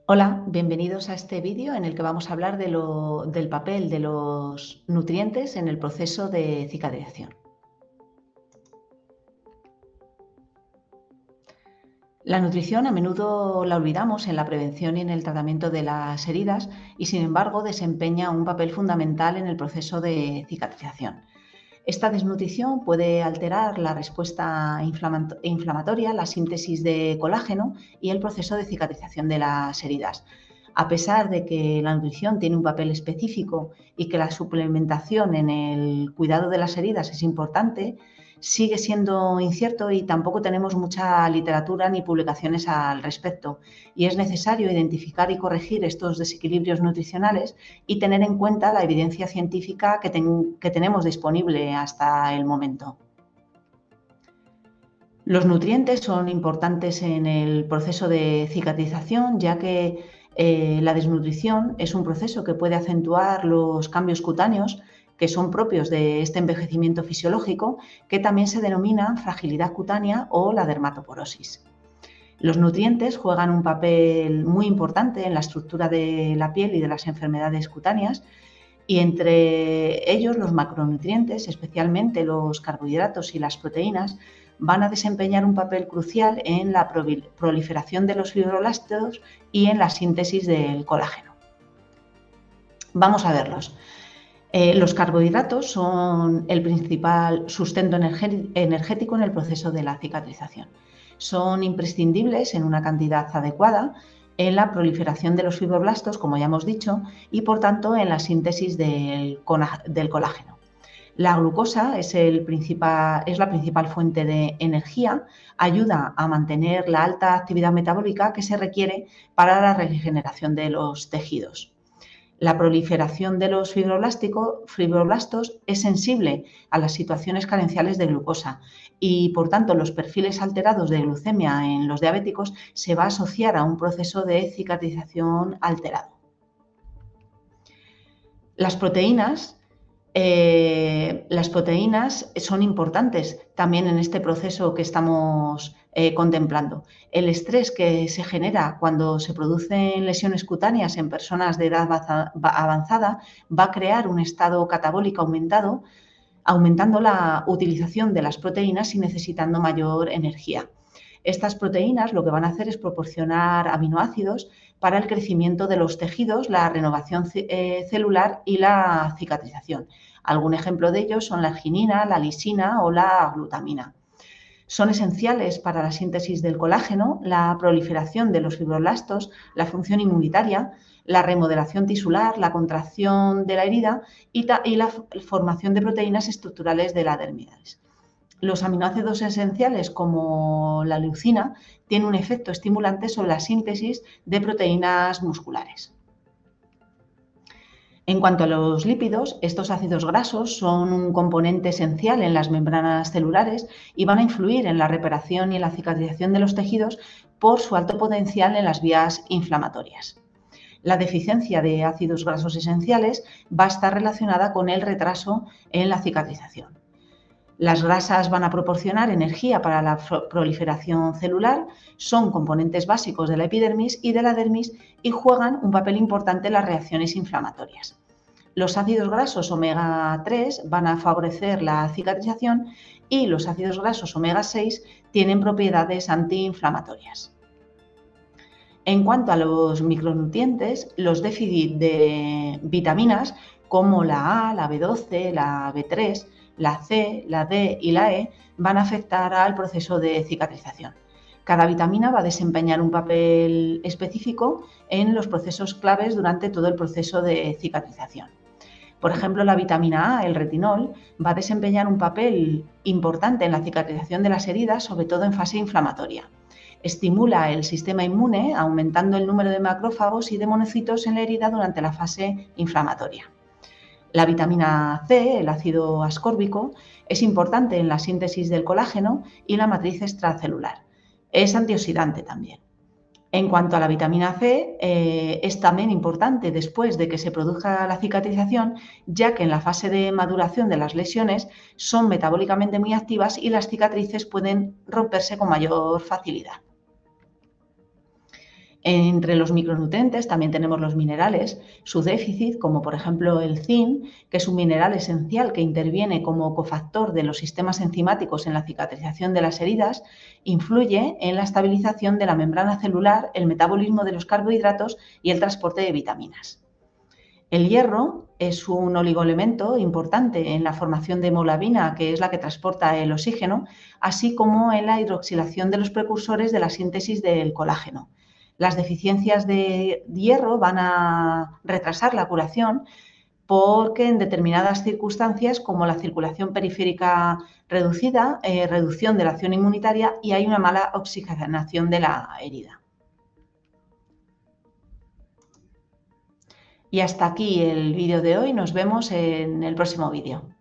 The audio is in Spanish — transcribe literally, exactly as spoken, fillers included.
Hola, bienvenidos a este vídeo en el que vamos a hablar de lo- del papel de los nutrientes en el proceso de cicatrización. La nutrición a menudo la olvidamos en la prevención y en el tratamiento de las heridas y, sin embargo, desempeña un papel fundamental en el proceso de cicatrización. Esta desnutrición puede alterar la respuesta inflama- inflamatoria, la síntesis de colágeno y el proceso de cicatrización de las heridas. A pesar de que la nutrición tiene un papel específico y que la suplementación en el cuidado de las heridas es importante, sigue siendo incierto y tampoco tenemos mucha literatura ni publicaciones al respecto. Y es necesario identificar y corregir estos desequilibrios nutricionales y tener en cuenta la evidencia científica que, ten- que tenemos disponible hasta el momento. Los nutrientes son importantes en el proceso de cicatrización, ya que eh, la desnutrición es un proceso que puede acentuar los cambios cutáneos que son propios de este envejecimiento fisiológico, que también se denomina fragilidad cutánea o la dermatoporosis. Los nutrientes juegan un papel muy importante en la estructura de la piel y de las enfermedades cutáneas, y entre ellos los macronutrientes, especialmente los carbohidratos y las proteínas, van a desempeñar un papel crucial en la proliferación de los fibroblastos y en la síntesis del colágeno. Vamos a verlos. Eh, los carbohidratos son el principal sustento energético en el proceso de la cicatrización. Son imprescindibles en una cantidad adecuada en la proliferación de los fibroblastos, como ya hemos dicho, y por tanto en la síntesis del, del colágeno. La glucosa es, el principal, es la principal fuente de energía, ayuda a mantener la alta actividad metabólica que se requiere para la regeneración de los tejidos. La proliferación de los fibroblastos es sensible a las situaciones carenciales de glucosa y, por tanto, los perfiles alterados de glucemia en los diabéticos se va a asociar a un proceso de cicatrización alterado. Las proteínas Eh, las proteínas son importantes también en este proceso que estamos eh, contemplando. El estrés que se genera cuando se producen lesiones cutáneas en personas de edad avanzada va a crear un estado catabólico aumentado, aumentando la utilización de las proteínas y necesitando mayor energía. Estas proteínas lo que van a hacer es proporcionar aminoácidos para el crecimiento de los tejidos, la renovación eh, celular y la cicatrización. Algún ejemplo de ellos son la arginina, la lisina o la glutamina. Son esenciales para la síntesis del colágeno, la proliferación de los fibroblastos, la función inmunitaria, la remodelación tisular, la contracción de la herida y, y la formación de proteínas estructurales de la dermis. Los aminoácidos esenciales, como la leucina, tienen un efecto estimulante sobre la síntesis de proteínas musculares. En cuanto a los lípidos, estos ácidos grasos son un componente esencial en las membranas celulares y van a influir en la reparación y en la cicatrización de los tejidos por su alto potencial en las vías inflamatorias. La deficiencia de ácidos grasos esenciales va a estar relacionada con el retraso en la cicatrización. Las grasas van a proporcionar energía para la proliferación celular, son componentes básicos de la epidermis y de la dermis y juegan un papel importante en las reacciones inflamatorias. Los ácidos grasos omega tres van a favorecer la cicatrización y los ácidos grasos omega seis tienen propiedades antiinflamatorias. En cuanto a los micronutrientes, los déficits de vitaminas como la A, la B doce, la B tres, la C, la D y la E van a afectar al proceso de cicatrización. Cada vitamina va a desempeñar un papel específico en los procesos claves durante todo el proceso de cicatrización. Por ejemplo, la vitamina A, el retinol, va a desempeñar un papel importante en la cicatrización de las heridas, sobre todo en fase inflamatoria. Estimula el sistema inmune, aumentando el número de macrófagos y de monocitos en la herida durante la fase inflamatoria. La vitamina C, el ácido ascórbico, es importante en la síntesis del colágeno y la matriz extracelular. Es antioxidante también. En cuanto a la vitamina C, eh, es también importante después de que se produzca la cicatrización, ya que en la fase de maduración de las lesiones son metabólicamente muy activas y las cicatrices pueden romperse con mayor facilidad. Entre los micronutrientes también tenemos los minerales. Su déficit, como por ejemplo el zinc, que es un mineral esencial que interviene como cofactor de los sistemas enzimáticos en la cicatrización de las heridas, influye en la estabilización de la membrana celular, el metabolismo de los carbohidratos y el transporte de vitaminas. El hierro es un oligoelemento importante en la formación de hemoglobina, que es la que transporta el oxígeno, así como en la hidroxilación de los precursores de la síntesis del colágeno. Las deficiencias de hierro van a retrasar la curación porque en determinadas circunstancias, como la circulación periférica reducida, eh, reducción de la acción inmunitaria y hay una mala oxigenación de la herida. Y hasta aquí el vídeo de hoy. Nos vemos en el próximo vídeo.